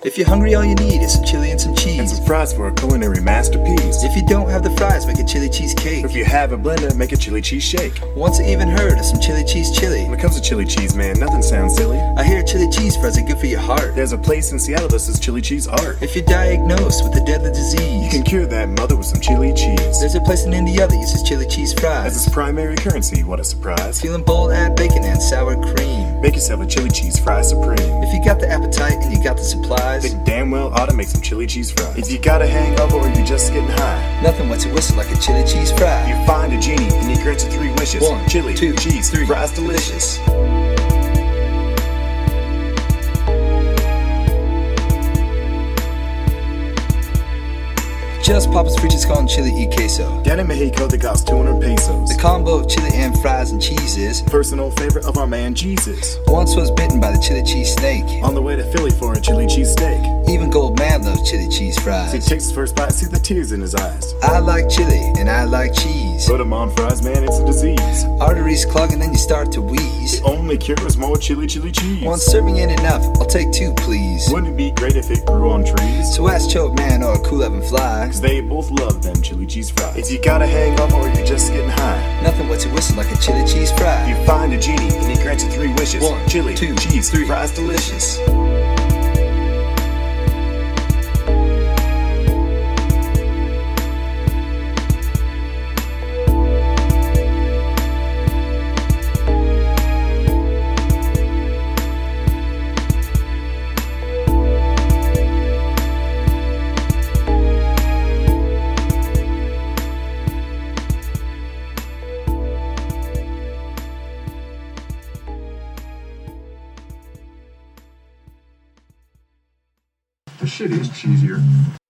If you're hungry, all you need is some chili and some cheese. And some fries for a culinary masterpiece. If you don't have the fries, make a chili cheese cake. If you have a blender, make a chili cheese shake. Once I even heard of some chili cheese chili. When it comes to chili cheese, man, nothing sounds silly. I hear chili cheese fries are good for your heart. There's a place in Seattle that says chili cheese art. If you're diagnosed with a deadly disease, you can cure that mother with some chili cheese. There's a place in India that uses chili cheese fries as its primary currency. What a surprise. Feeling bold, add bacon and sour cream. Make yourself a chili cheese fry supreme. If you got the appetite and you got the supplies, then damn well ought to make some chili cheese fries. If you got a hangover or you're just getting high, nothing wets your whistle like a chili cheese fry. You find a genie and he grants you 3 wishes. 1, chili, 2, cheese, 3, fries delicious. Just Papa's Fritas con chili y queso. Down in Mexico, they cost 200 pesos. The combo of chili and fries and cheese is personal favorite of our man Jesus. Once was bitten by the chili cheese snake. On the way to Philly for a chili cheese steak. Even Gold Man loves chili cheese fries. He takes his first bite, see the tears in his eyes. I like chili and I like cheese. Put 'em on fries, man, it's a disease. Arteries clog and then you start to wheeze. The only cure is more chili cheese. One serving ain't enough, I'll take 2 please. Wouldn't it be great if it grew on trees? So ask Choke Man or Cool Evan Fly, 'cause they both love them chili cheese fries. If you got a hangover or you're just getting high, nothing wets your whistle like a chili cheese fry. You find a genie and he grants you 3 wishes. 1, chili, 2, cheese, 3, fries delicious. The shit is cheesier.